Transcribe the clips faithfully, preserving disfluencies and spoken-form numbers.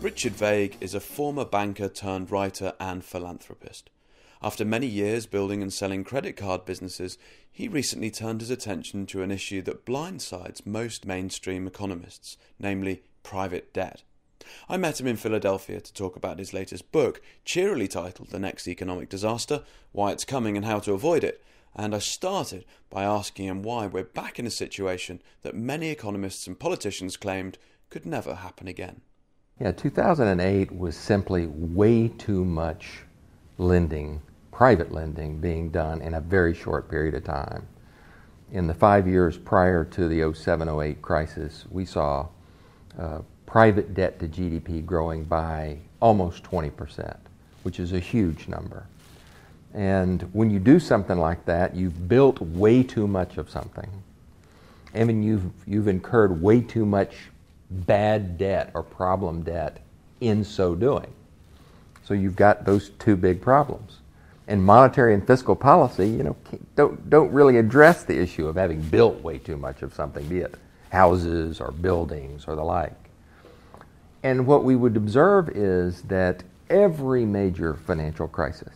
Richard Vague is a former banker turned writer and philanthropist. After many years building and selling credit card businesses, he recently turned his attention to an issue that blindsides most mainstream economists, namely private debt. I met him in Philadelphia to talk about his latest book, cheerily titled The Next Economic Disaster, Why It's Coming and How to Avoid It, and I started by asking him why we're back in a situation that many economists and politicians claimed could never happen again. Yeah, two thousand eight was simply way too much lending, private lending, being done in a very short period of time. In the five years prior to the oh seven oh eight crisis, we saw uh, private debt to G D P growing by almost twenty percent, which is a huge number. And when you do something like that, you've built way too much of something. I mean, you've, you've incurred way too much bad debt or problem debt in so doing. So you've got those two big problems. And monetary and fiscal policy, you know, don't don't really address the issue of having built way too much of something, be it houses or buildings or the like. And what we would observe is that every major financial crisis,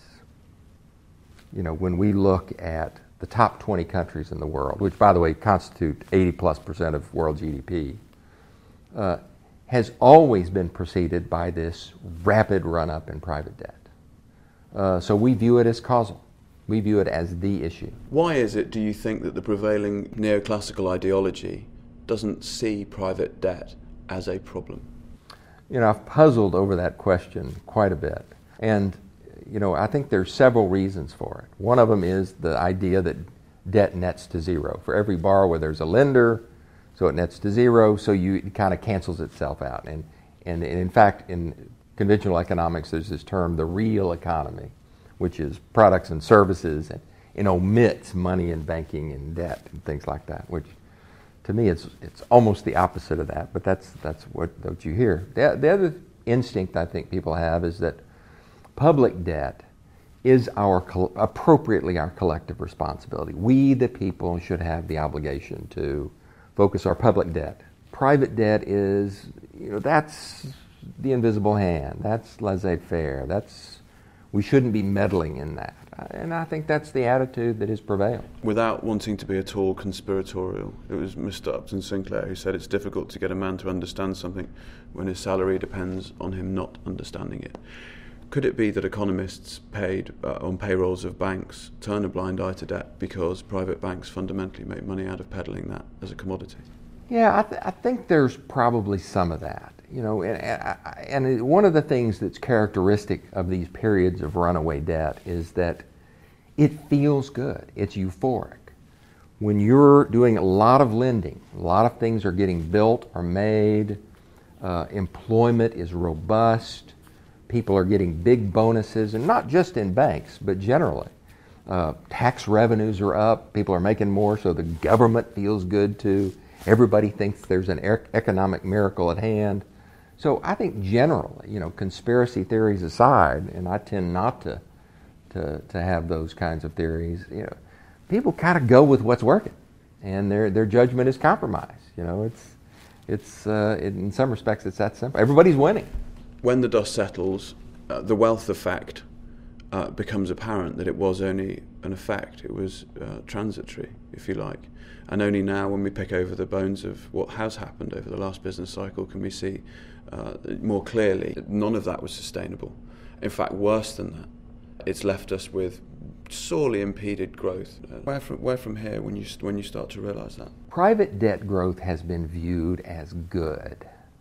you know, when we look at the top twenty countries in the world, which by the way constitute eighty plus percent of world G D P, Uh, has always been preceded by this rapid run-up in private debt. Uh, so we view it as causal. We view it as the issue. Why is it, do you think, that the prevailing neoclassical ideology doesn't see private debt as a problem? You know, I've puzzled over that question quite a bit. And, you know, I think there's several reasons for it. One of them is the idea that debt nets to zero. For every borrower, there's a lender, so it nets to zero, so you, it kind of cancels itself out. And, and, and in fact, in conventional economics, there's this term, the real economy, which is products and services, and, and omits money and banking and debt and things like that, which to me it's it's almost the opposite of that, but that's that's what, what you hear. The, the other instinct I think people have is that public debt is our appropriately our collective responsibility. We, the people, should have the obligation to focus our public debt. Private debt is, you know, that's the invisible hand. That's laissez-faire. That's, we shouldn't be meddling in that. And I think that's the attitude that has prevailed. Without wanting to be at all conspiratorial, it was Mister Upton Sinclair who said it's difficult to get a man to understand something when his salary depends on him not understanding it. Could it be that economists paid uh, on payrolls of banks turn a blind eye to debt because private banks fundamentally make money out of peddling that as a commodity? Yeah, I, th- I think there's probably some of that. You know, and, and one of the things that's characteristic of these periods of runaway debt is that it feels good. It's euphoric. When you're doing a lot of lending, a lot of things are getting built or made, uh, employment is robust, people are getting big bonuses, and not just in banks, but generally. Uh, tax revenues are up, people are making more, so the government feels good too. Everybody thinks there's an er- economic miracle at hand. So I think generally, you know, conspiracy theories aside, and I tend not to to, to have those kinds of theories, you know, people kind of go with what's working, and their their judgment is compromised. You know, it's it's uh, in some respects it's that simple. Everybody's winning. When the dust settles, uh, the wealth effect uh, becomes apparent that it was only an effect. It was uh, transitory, if you like. And only now, when we pick over the bones of what has happened over the last business cycle, can we see uh, more clearly that none of that was sustainable. In fact, worse than that, it's left us with sorely impeded growth. Uh, where from where from here when you when you start to realise that? Private debt growth has been viewed as good.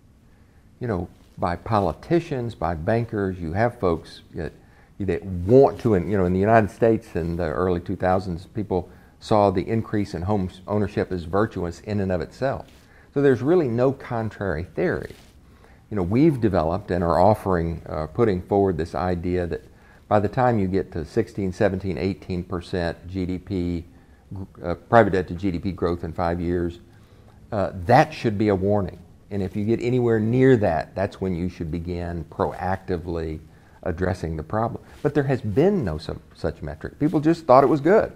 You know, by politicians, by bankers. You have folks that, that want to, and you know, in the United States in the early two thousands, people saw the increase in home ownership as virtuous in and of itself. So there's really no contrary theory. You know, we've developed and are offering, uh, putting forward this idea that by the time you get to sixteen, seventeen, eighteen percent G D P, uh, private debt to G D P growth in five years, uh, that should be a warning. And if you get anywhere near that, that's when you should begin proactively addressing the problem. But there has been no some, such metric. People just thought it was good.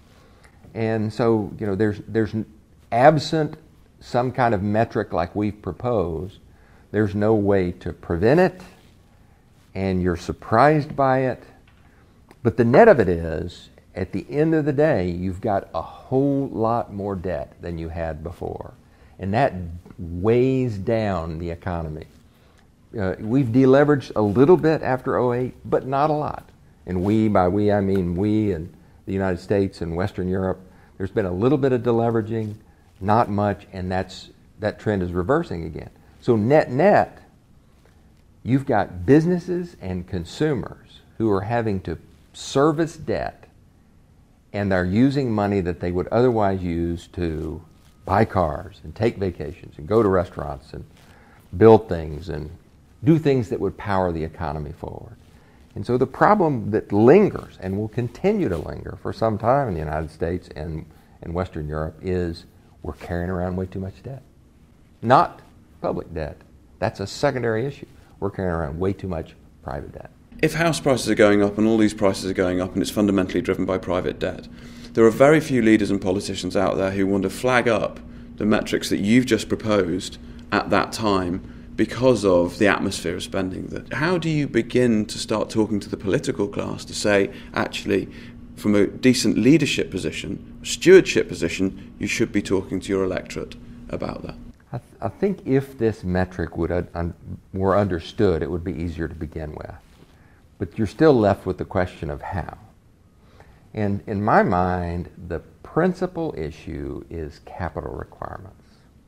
And so, you know, there's there's absent some kind of metric like we've proposed, There's no way to prevent it, and you're surprised by it. But the net of it is, at the end of the day, you've got a whole lot more debt than you had before. And that weighs down the economy. Uh, we've deleveraged a little bit after oh eight, but not a lot. And we, by we, I mean we and the United States and Western Europe. There's been a little bit of deleveraging, not much, and that's that trend is reversing again. So net net, you've got businesses and consumers who are having to service debt, and they're using money that they would otherwise use to buy cars and take vacations and go to restaurants and build things and do things that would power the economy forward. And so the problem that lingers and will continue to linger for some time in the United States and, and Western Europe is we're carrying around way too much debt. Not public debt. That's a secondary issue. We're carrying around way too much private debt. If house prices are going up and all these prices are going up and it's fundamentally driven by private debt, there are very few leaders and politicians out there who want to flag up the metrics that you've just proposed at that time because of the atmosphere of spending. That how do you begin to start talking to the political class to say, actually, from a decent leadership position, stewardship position, you should be talking to your electorate about that? I, th- I think if this metric would un- un- were understood, it would be easier to begin with. But you're still left with the question of how. And in my mind, the principal issue is capital requirements.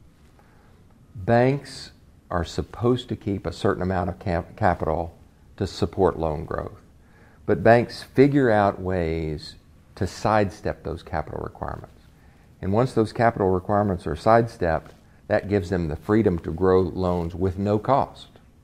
Banks are supposed to keep a certain amount of cap- capital to support loan growth. But banks figure out ways to sidestep those capital requirements. And once those capital requirements are sidestepped, that gives them the freedom to grow loans with no cost.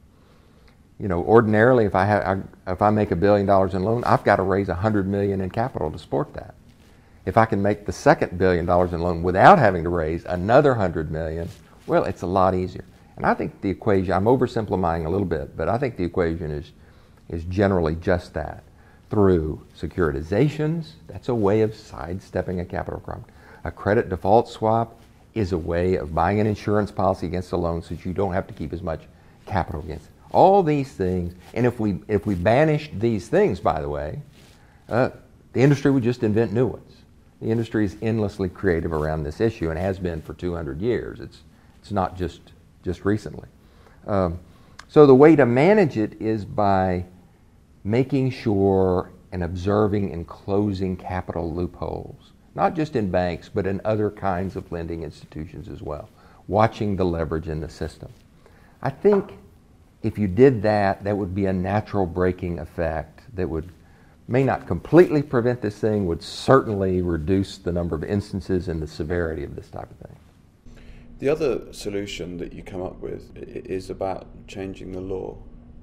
You know, ordinarily, if I have, if I make a billion dollars in loan, I've got to raise a hundred million in capital to support that. If I can make the second billion dollars in loan without having to raise another hundred million, well, it's a lot easier. And I think the equation, I'm oversimplifying a little bit, but I think the equation is is generally just that. Through securitizations, that's a way of sidestepping a capital requirement. A credit default swap is a way of buying an insurance policy against a loan so that you don't have to keep as much capital against it. All these things, and if we if we banished these things, by the way, uh, the industry would just invent new ones. The industry is endlessly creative around this issue and has been for two hundred years. It's it's not just just recently. Um, so the way to manage it is by making sure and observing and closing capital loopholes, not just in banks, but in other kinds of lending institutions as well, watching the leverage in the system. I think if you did that, that would be a natural braking effect that would, may not completely prevent this thing, would certainly reduce the number of instances and the severity of this type of thing. The other solution that you come up with is about changing the law.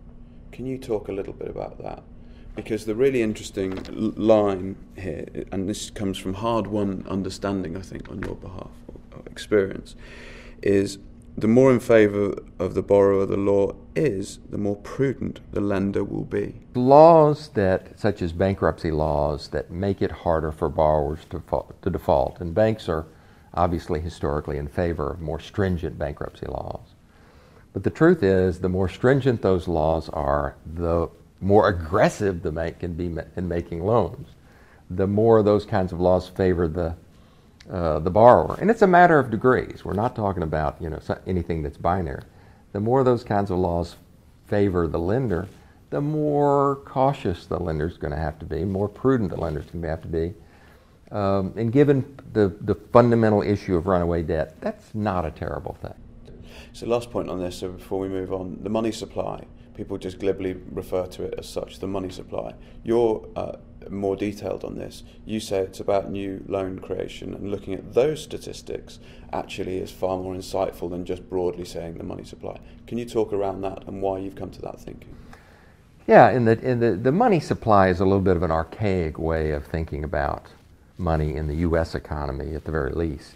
Can you talk a little bit about that? Because the really interesting line here, and this comes from hard-won understanding, I think, on your behalf, or experience, is the more in favour of the borrower the law is, the more prudent the lender will be. Laws that, such as bankruptcy laws, that make it harder for borrowers to, fa- to default, and banks are obviously historically in favor of more stringent bankruptcy laws. But the truth is, the more stringent those laws are, the more aggressive the bank can be in making loans. The more those kinds of laws favor the uh, the borrower, and it's a matter of degrees. We're not talking about you know anything that's binary. The more those kinds of laws favor the lender, the more cautious the lender's going to have to be, more prudent the lender's going to have to be. Um, and given the the fundamental issue of runaway debt, that's not a terrible thing. So last point on this, so before we move on, the money supply. People just glibly refer to it as such, the money supply. You're uh, more detailed on this. You say it's about new loan creation, and looking at those statistics actually is far more insightful than just broadly saying the money supply. Can you talk around that and why you've come to that thinking? Yeah, in the, in the, the money supply is a little bit of an archaic way of thinking about money in the U S economy at the very least.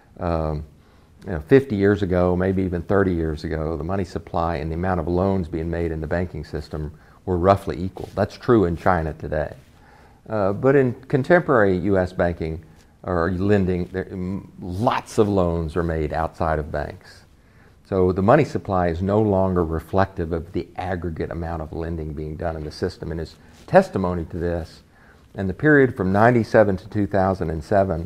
Um, You know, fifty years ago, maybe even thirty years ago, the money supply and the amount of loans being made in the banking system were roughly equal. That's true in China today. Uh, but in contemporary U S banking or lending, there, lots of loans are made outside of banks. So the money supply is no longer reflective of the aggregate amount of lending being done in the system. And as testimony to this, in the period from ninety-seven to two thousand seven,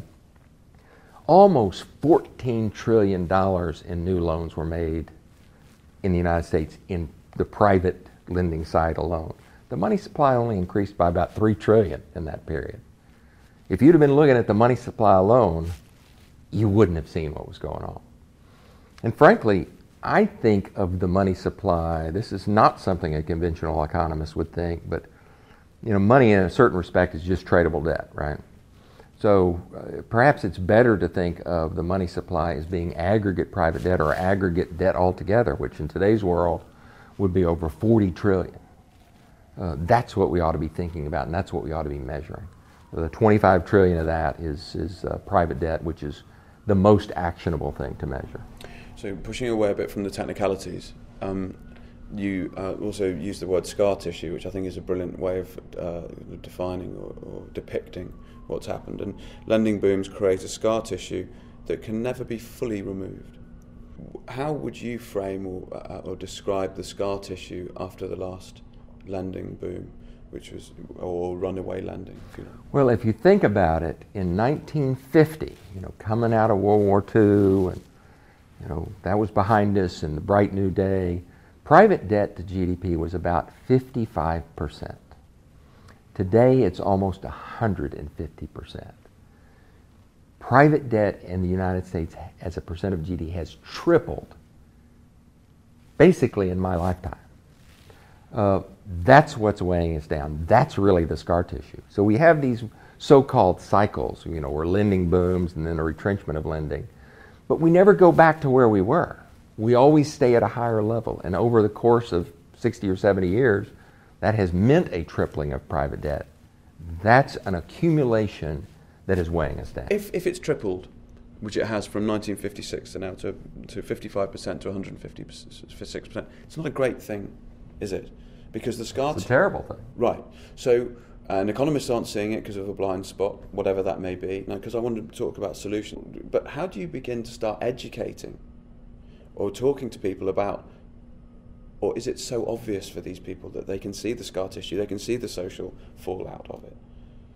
almost fourteen trillion dollars in new loans were made in the United States in the private lending side alone. The money supply only increased by about three trillion dollars in that period. If you'd have been looking at the money supply alone, you wouldn't have seen what was going on. And frankly, I think of the money supply, this is not something a conventional economist would think, but you know, money in a certain respect is just tradable debt, right? So uh, perhaps it's better to think of the money supply as being aggregate private debt or aggregate debt altogether, which in today's world would be over forty trillion. Uh, that's what we ought to be thinking about, and that's what we ought to be measuring. So the twenty-five trillion of that is, is uh, private debt, which is the most actionable thing to measure. So pushing away a bit from the technicalities, um, you uh, also use the word scar tissue, which I think is a brilliant way of uh, defining or, or depicting what's happened. And lending booms create a scar tissue that can never be fully removed. How would you frame or, uh, or describe the scar tissue after the last lending boom, which was, or runaway lending, if you know? Well, if you think about it, in nineteen fifty, you know, coming out of World War Two, and you know, that was behind us, and the bright new day, private debt to G D P was about fifty-five percent. Today, it's almost one hundred fifty percent. Private debt in the United States as a percent of G D P has tripled, basically in my lifetime. Uh, that's what's weighing us down. That's really the scar tissue. So we have these so-called cycles, you know, where lending booms and then a retrenchment of lending. But we never go back to where we were. We always stay at a higher level. And over the course of sixty or seventy years, that has meant a tripling of private debt. That's an accumulation that is weighing us down. If if it's tripled, which it has from nineteen fifty-six to now to, to fifty-five percent to one hundred fifty-six percent, it's not a great thing, is it? Because the scar... It's a terrible thing. Right. So, and economists aren't seeing it because of a blind spot, whatever that may be. Now, because I wanted to talk about solutions, but how do you begin to start educating or talking to people about, or is it so obvious for these people that they can see the scar tissue, they can see the social fallout of it?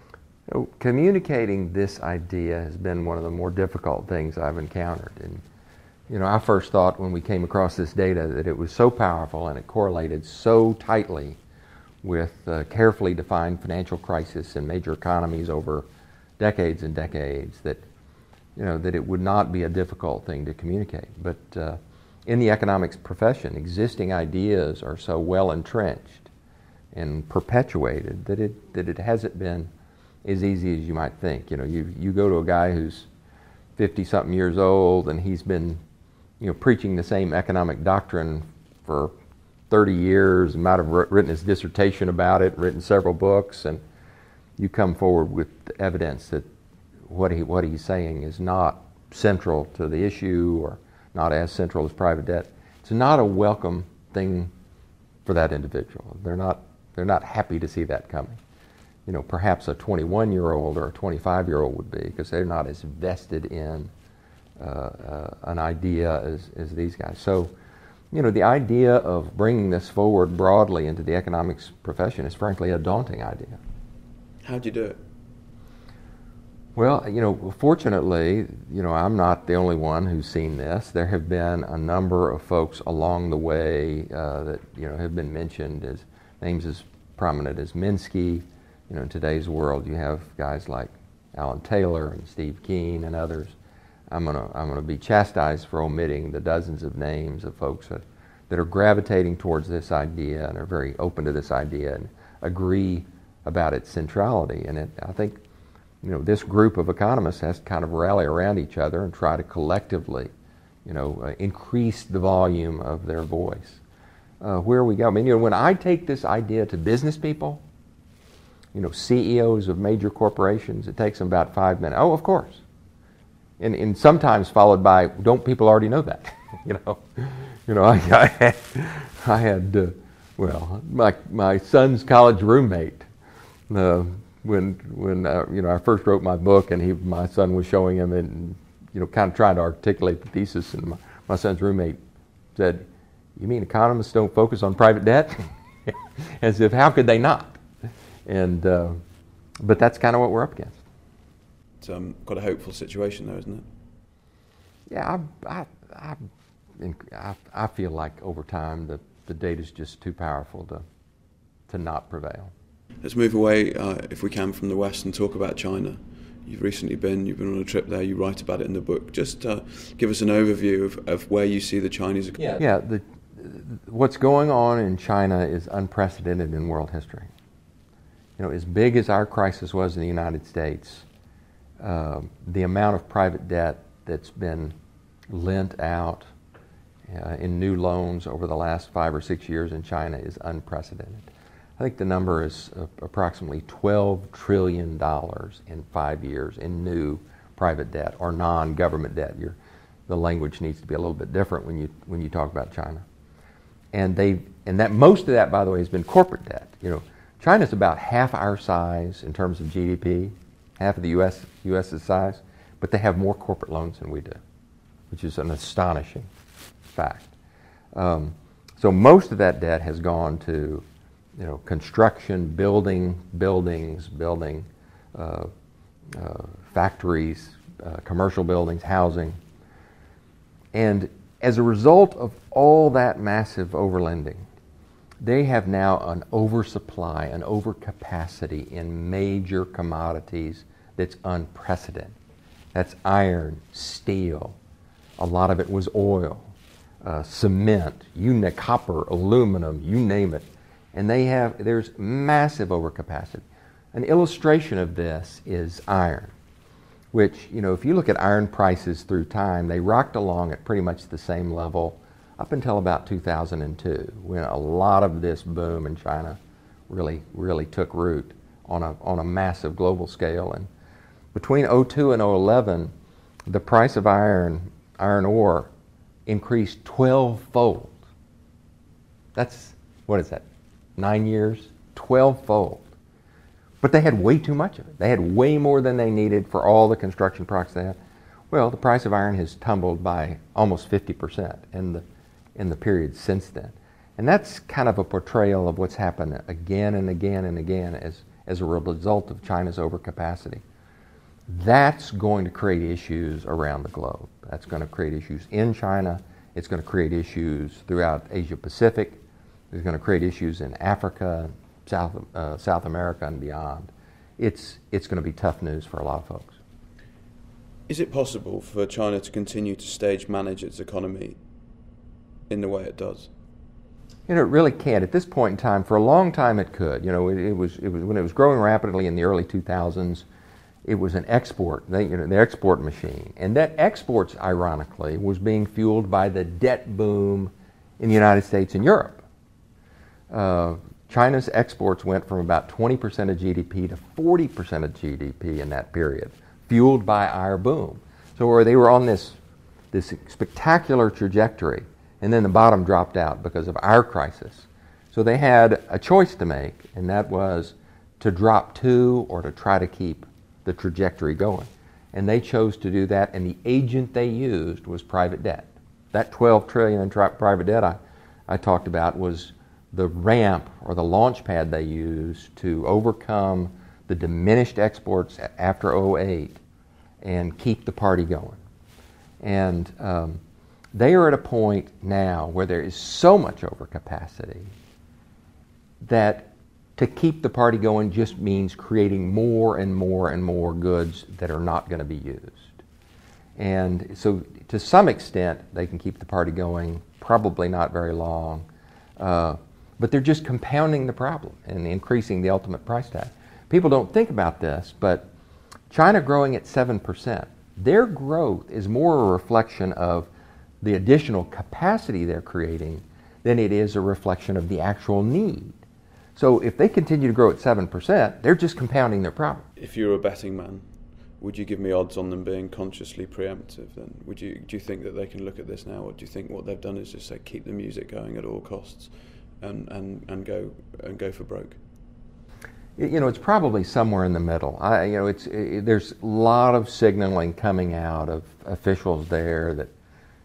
So communicating this idea has been one of the more difficult things I've encountered. And you know, I first thought when we came across this data that it was so powerful and it correlated so tightly with uh, carefully defined financial crisis in major economies over decades and decades that, you know, that it would not be a difficult thing to communicate. But uh, in the economics profession, existing ideas are so well entrenched and perpetuated that it that it hasn't been as easy as you might think. You know, you you go to a guy who's fifty-something years old and he's been, you know, preaching the same economic doctrine for thirty years, and might have written his dissertation about it, written several books, and you come forward with evidence that what he what he's saying is not central to the issue or not as central as private debt. It's not a welcome thing for that individual. They're not they're not happy to see that coming. You know, perhaps a twenty-one-year-old or a twenty-five-year-old would be, because they're not as vested in uh, uh, an idea as, as these guys. So, you know, the idea of bringing this forward broadly into the economics profession is frankly a daunting idea. How do you do it? Well, you know, fortunately, you know, I'm not the only one who's seen this. There have been a number of folks along the way uh, that, you know, have been mentioned as names as prominent as Minsky. You know, in today's world, you have guys like Alan Taylor and Steve Keen and others. I'm gonna I'm gonna be chastised for omitting the dozens of names of folks that, that are gravitating towards this idea and are very open to this idea and agree about its centrality. And it, I think, you know, this group of economists has to kind of rally around each other and try to collectively, you know, uh, increase the volume of their voice. Uh, where we go. I mean, you know, when I take this idea to business people, you know, C E Os of major corporations, it takes them about five minutes. Oh, of course. And, and sometimes followed by, don't people already know that? you know, you know, I, I had, I had uh, well, my my son's college roommate. Uh, when when uh, you know, I first wrote my book, and he my son was showing him and, you know, kind of trying to articulate the thesis, and my, my son's roommate said, "You mean economists don't focus on private debt?" As if, how could they not? And uh, but that's kind of what we're up against. It's um, got a hopeful situation though, isn't it? Yeah, I, I, I, I, I feel like over time the, the data's just too powerful to to not prevail. Let's move away, uh, if we can, from the West and talk about China. You've recently been, you've been on a trip there, you write about it in the book. Just uh, give us an overview of, of where you see the Chinese economy. Yeah, yeah the, what's going on in China is unprecedented in world history. You know, as big as our crisis was in the United States, uh, the amount of private debt that's been lent out uh, in new loans over the last five or six years in China is unprecedented. I think the number is uh, approximately twelve trillion dollars in five years in new private debt or non-government debt. You're, the language needs to be a little bit different when you when you talk about China. And they and that most of that, by the way, has been corporate debt. You know, China's about half our size in terms of G D P, half of the U S US's size, but they have more corporate loans than we do, which is an astonishing fact. Um, so most of that debt has gone to, you know, construction, building, buildings, building, uh, uh, factories, uh, commercial buildings, housing. And as a result of all that massive overlending, they have now an oversupply, an overcapacity in major commodities that's unprecedented. That's iron, steel, a lot of it was oil, uh, cement, you name, copper, aluminum, you name it. And they have, there's massive overcapacity. An illustration of this is iron, which, you know, if you look at iron prices through time, they rocked along at pretty much the same level up until about two thousand two, when a lot of this boom in China really, really took root on a, on a massive global scale. And between oh two and oh eleven, the price of iron, iron ore, increased twelve-fold. That's, what is that? Nine years, twelve-fold. But they had way too much of it. They had way more than they needed for all the construction products they had. Well, the price of iron has tumbled by almost fifty percent in the, in the period since then. And that's kind of a portrayal of what's happened again and again and again as, as a result of China's overcapacity. That's going to create issues around the globe. That's going to create issues in China. It's going to create issues throughout Asia Pacific. It's going to create issues in Africa, South uh, South America, and beyond. It's it's going to be tough news for a lot of folks. Is it possible for China to continue to stage manage its economy in the way it does? You know, it really can't. At this point in time, for a long time it could. You know, it, it was it was when it was growing rapidly in the early two thousands. It was an export, they, you know, the export machine, and that exports, ironically, was being fueled by the debt boom in the United States and Europe. Uh, China's exports went from about twenty percent of G D P to forty percent of G D P in that period, fueled by our boom. So where they were on this, this spectacular trajectory, and then the bottom dropped out because of our crisis. So they had a choice to make, and that was to drop to or to try to keep the trajectory going. And they chose to do that, and the agent they used was private debt. That twelve trillion dollars in tri- private debt I, I talked about was the ramp or the launch pad they used to overcome the diminished exports after oh eight and keep the party going. And um, they are at a point now where there is so much overcapacity that to keep the party going just means creating more and more and more goods that are not going to be used. And so to some extent, they can keep the party going, probably not very long. Uh, But they're just compounding the problem and increasing the ultimate price tag. People don't think about this, but China growing at seven percent, their growth is more a reflection of the additional capacity they're creating than it is a reflection of the actual need. So if they continue to grow at seven percent, they're just compounding their problem. If you were a betting man, would you give me odds on them being consciously preemptive then? Would you, do you think that they can look at this now, or do you think what they've done is just say keep the music going at all costs? And, and, and go and go for broke? You know, it's probably somewhere in the middle. I, you know, it's it, there's a lot of signaling coming out of officials there that,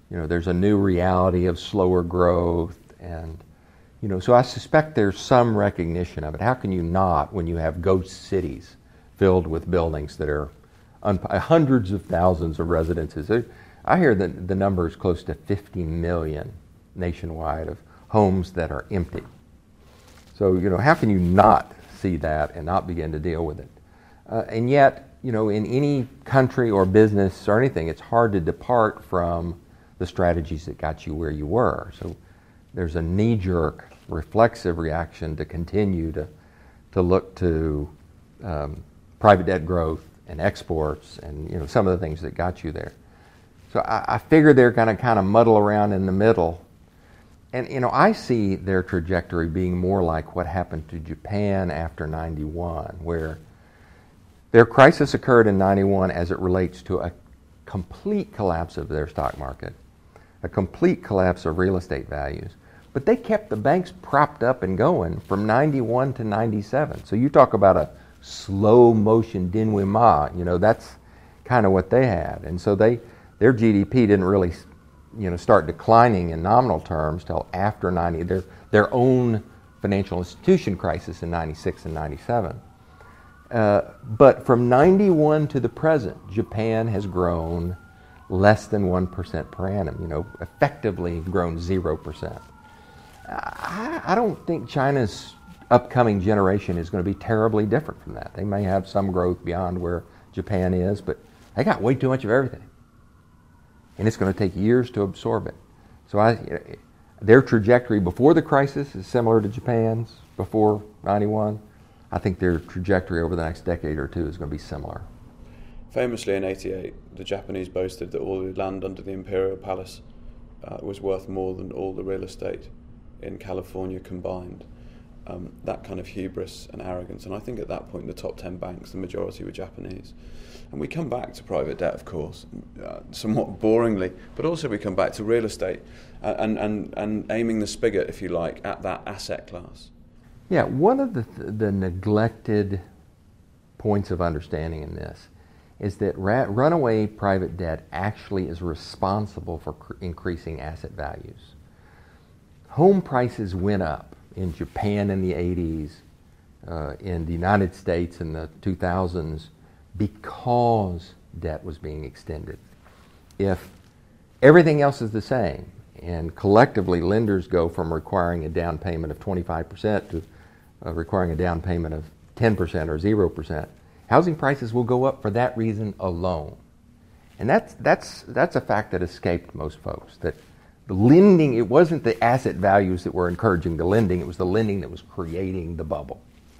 you know, there's a new reality of slower growth, and you know, so I suspect there's some recognition of it. How can you not when you have ghost cities filled with buildings that are un- hundreds of thousands of residences? I hear that the number is close to fifty million nationwide of homes that are empty. So, you know, how can you not see that and not begin to deal with it? Uh, and yet, you know, in any country or business or anything, it's hard to depart from the strategies that got you where you were. So there's a knee-jerk, reflexive reaction to continue to to look to um, private debt growth and exports and, you know, some of the things that got you there. So I, I figure they're going to kind of muddle around in the middle. And, you know, I see their trajectory being more like what happened to Japan after ninety-one, where their crisis occurred in ninety-one as it relates to a complete collapse of their stock market, a complete collapse of real estate values. But they kept the banks propped up and going from ninety-one to ninety-seven. So you talk about a slow motion denouement, you know, that's kind of what they had. And so they their G D P didn't really, you know, start declining in nominal terms till after ninety, their their own financial institution crisis in ninety-six and ninety-seven. Uh, but from ninety-one to the present, Japan has grown less than one percent per annum, you know, effectively grown zero percent. I, I don't think China's upcoming generation is going to be terribly different from that. They may have some growth beyond where Japan is, but they got way too much of everything. And it's going to take years to absorb it. So I, their trajectory before the crisis is similar to Japan's before ninety-one. I think their trajectory over the next decade or two is going to be similar. Famously in eighty-eight, the Japanese boasted that all the land under the Imperial Palace uh, was worth more than all the real estate in California combined. Um, that kind of hubris and arrogance. And I think at that point, the top ten banks, the majority were Japanese. And we come back to private debt, of course, uh, somewhat boringly, but also we come back to real estate uh, and, and, and aiming the spigot, if you like, at that asset class. Yeah, one of the, th- the neglected points of understanding in this is that ra- runaway private debt actually is responsible for cr- increasing asset values. Home prices went up in Japan in the eighties, uh, in the United States in the two thousands, because debt was being extended. If everything else is the same, and collectively lenders go from requiring a down payment of twenty-five percent to uh, requiring a down payment of ten percent or zero percent, housing prices will go up for that reason alone. And that's, that's, that's a fact that escaped most folks, that the lending, it wasn't the asset values that were encouraging the lending, it was the lending that was creating the bubble.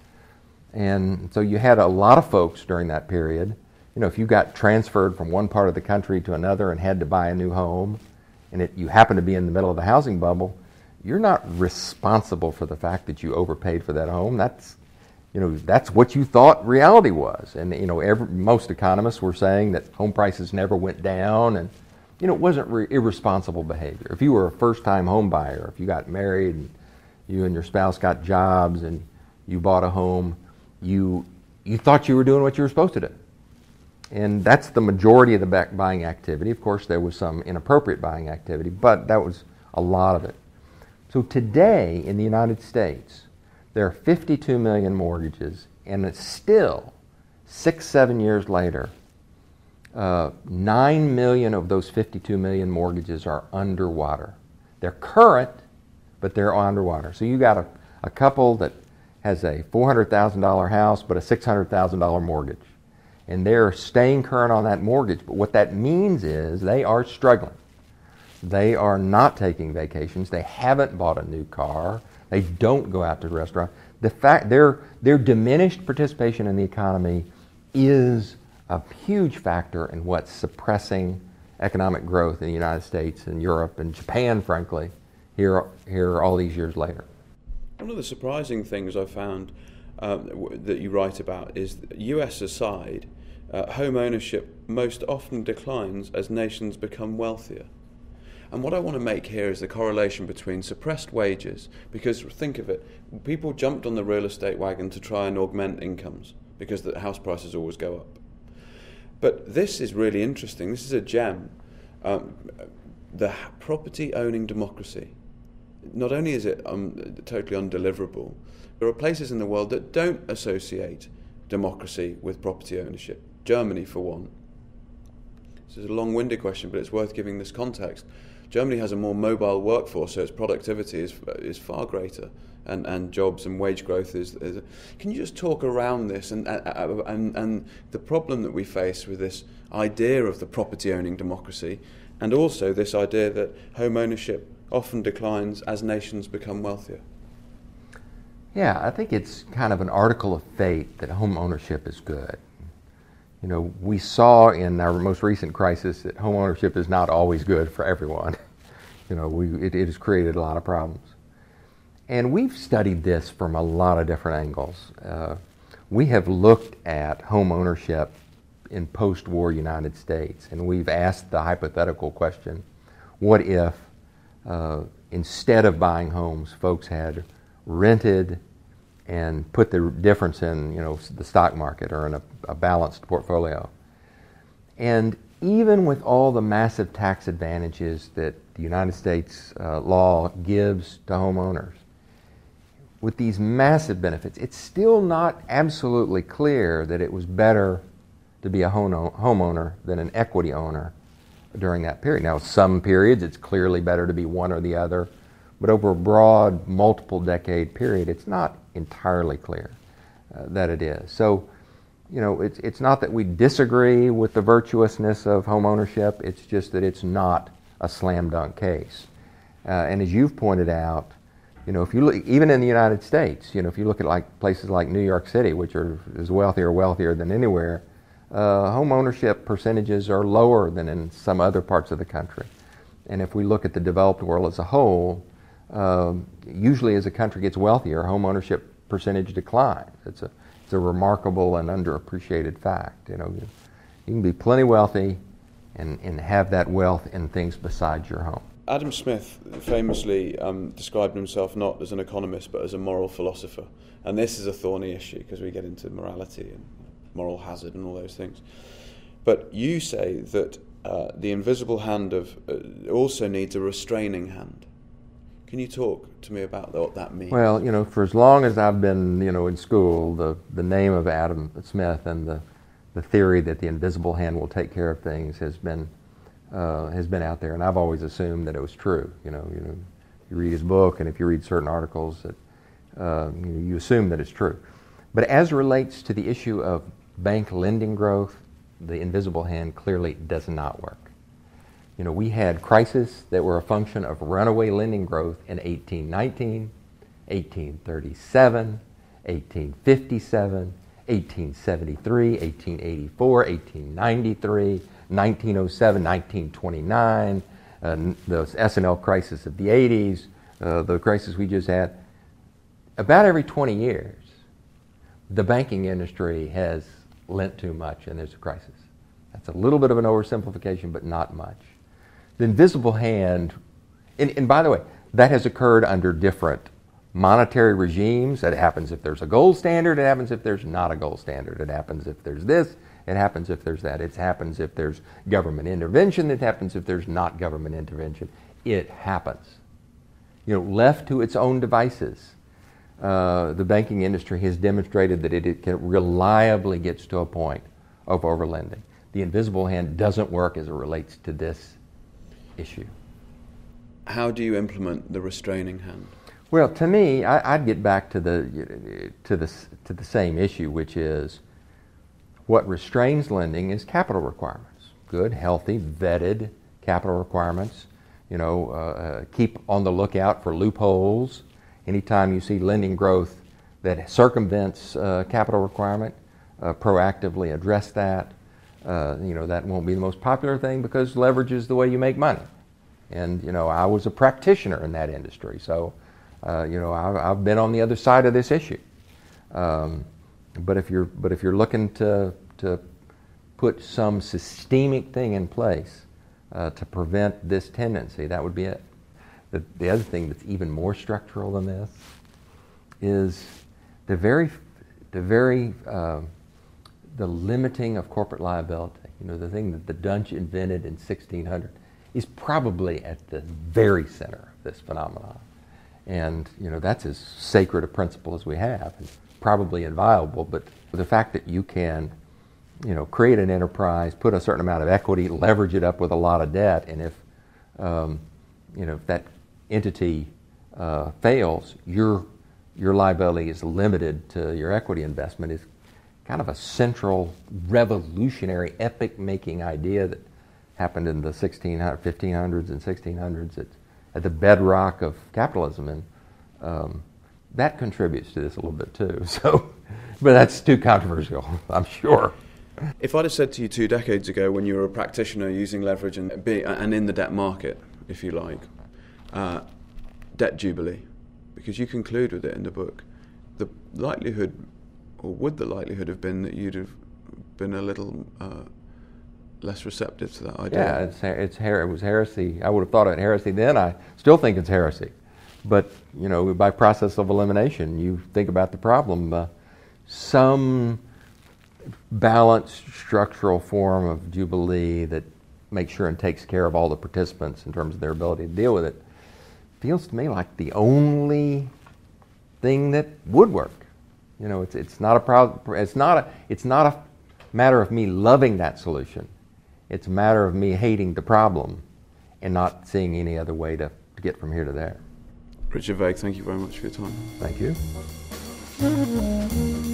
And so you had a lot of folks during that period, you know, if you got transferred from one part of the country to another and had to buy a new home, and it, you happen to be in the middle of the housing bubble, you're not responsible for the fact that you overpaid for that home. That's, you know, that's what you thought reality was. And, you know, every, most economists were saying that home prices never went down, and you know, it wasn't re- irresponsible behavior. If you were a first-time home buyer, if you got married and you and your spouse got jobs and you bought a home, you you thought you were doing what you were supposed to do. And that's the majority of the back buying activity. Of course, there was some inappropriate buying activity, but that was a lot of it. So today in the United States, there are fifty-two million mortgages, and it's still, six, seven years later, Uh, nine million of those fifty-two million mortgages are underwater. They're current, but they're underwater. So you got a, a couple that has a four hundred thousand dollars house but a six hundred thousand dollars mortgage. And they're staying current on that mortgage. But what that means is they are struggling. They are not taking vacations. They haven't bought a new car. They don't go out to the restaurant. The fact their their diminished participation in the economy is a huge factor in what's suppressing economic growth in the United States and Europe and Japan, frankly, here, here all these years later. One of the surprising things I found um, w- that you write about is, U S aside, uh, home ownership most often declines as nations become wealthier. And what I want to make here is the correlation between suppressed wages, because think of it, people jumped on the real estate wagon to try and augment incomes because the house prices always go up. But this is really interesting. This is a gem. Um, the property-owning democracy, not only is it um, totally undeliverable, there are places in the world that don't associate democracy with property ownership. Germany, for one. This is a long-winded question, but it's worth giving this context. Germany has a more mobile workforce, so its productivity is is far greater, and, and jobs and wage growth is, is. Can you just talk around this and, and and the problem that we face with this idea of the property-owning democracy, and also this idea that home ownership often declines as nations become wealthier? Yeah, I think it's kind of an article of fate that home ownership is good. You know, we saw in our most recent crisis that home ownership is not always good for everyone. You know, we, it, it has created a lot of problems. And we've studied this from a lot of different angles. Uh, we have looked at home ownership in post-war United States, and we've asked the hypothetical question, what if uh, instead of buying homes, folks had rented and put the difference in, you know, the stock market or in a, a balanced portfolio. And even with all the massive tax advantages that the United States uh, law gives to homeowners, with these massive benefits, it's still not absolutely clear that it was better to be a home homeowner than an equity owner during that period. Now, some periods it's clearly better to be one or the other, but over a broad, multiple decade period, it's not entirely clear uh, that it is. So, you know, it's it's not that we disagree with the virtuousness of home ownership, it's just that it's not a slam dunk case. Uh, and as you've pointed out, you know, if you look, even in the United States, you know, if you look at like places like New York City, which are is wealthier, wealthier than anywhere, uh, home ownership percentages are lower than in some other parts of the country. And if we look at the developed world as a whole, Um, usually as a country gets wealthier, home ownership percentage declines. It's a it's a remarkable and underappreciated fact. You know, you, you can be plenty wealthy and, and have that wealth in things besides your home. Adam Smith famously um, described himself not as an economist but as a moral philosopher, and this is a thorny issue because we get into morality and moral hazard and all those things. But you say that uh, the invisible hand of uh, also needs a restraining hand. Can you talk to me about what that means? Well, you know, for as long as I've been, you know, in school, the, the name of Adam Smith and the, the theory that the invisible hand will take care of things has been uh, has been out there, and I've always assumed that it was true. You know, you know, you read his book, and if you read certain articles, that uh, you, you assume that it's true. But as it relates to the issue of bank lending growth, the invisible hand clearly does not work. You know, we had crises that were a function of runaway lending growth in eighteen nineteen, eighteen thirty-seven, eighteen fifty-seven, eighteen seventy-three, eighteen eighty-four, eighteen ninety-three, nineteen oh seven, nineteen twenty-nine, uh, the S and L crisis of the eighties, uh, the crisis we just had. About every twenty years, the banking industry has lent too much and there's a crisis. That's a little bit of an oversimplification, but not much. The invisible hand, and, and by the way, that has occurred under different monetary regimes. It happens if there's a gold standard, it happens if there's not a gold standard. It happens if there's this, it happens if there's that. It happens if there's government intervention, it happens if there's not government intervention. It happens. You know, left to its own devices, uh, the banking industry has demonstrated that it, it can reliably gets to a point of overlending. The invisible hand doesn't work as it relates to this issue. How do you implement the restraining hand? Well, to me, I, I'd get back to the to the to the same issue, which is what restrains lending is capital requirements. Good, healthy, vetted capital requirements. You know, uh, keep on the lookout for loopholes. Anytime you see lending growth that circumvents uh, capital requirement, uh, proactively address that. Uh, you know, that won't be the most popular thing because leverage is the way you make money. And, you know, I was a practitioner in that industry. So, uh, you know, I, I've been on the other side of this issue. Um, but if you're but if you're looking to, to put some systemic thing in place uh, to prevent this tendency, that would be it. The, the other thing that's even more structural than this is the very, the very, uh, the limiting of corporate liability. You know, the thing that the Dutch invented in sixteen hundred. is probably at the very center of this phenomenon. And, you know, that's as sacred a principle as we have, and probably inviolable, but the fact that you can, you know, create an enterprise, put a certain amount of equity, leverage it up with a lot of debt, and if, um, you know, if that entity uh, fails, your your liability is limited to your equity investment is kind of a central, revolutionary, epic-making idea that happened in the sixteen hundreds, fifteen hundreds and sixteen hundreds at, at the bedrock of capitalism, and um, that contributes to this a little bit too. So, but that's too controversial, I'm sure. If I'd have said to you two decades ago, when you were a practitioner using leverage and be, and in the debt market, if you like, uh, debt jubilee, because you conclude with it in the book, the likelihood, or would the likelihood have been that you'd have been a little uh, less receptive to that idea? Yeah, it's, it's it was heresy. I would have thought it heresy then. I still think it's heresy. But, you know, by process of elimination, you think about the problem. Uh, some balanced structural form of jubilee that makes sure and takes care of all the participants in terms of their ability to deal with it feels to me like the only thing that would work. You know, it's it's not a problem. It's not a it's not a matter of me loving that solution. It's a matter of me hating the problem and not seeing any other way to, to get from here to there. Richard Vague, thank you very much for your time. Thank you.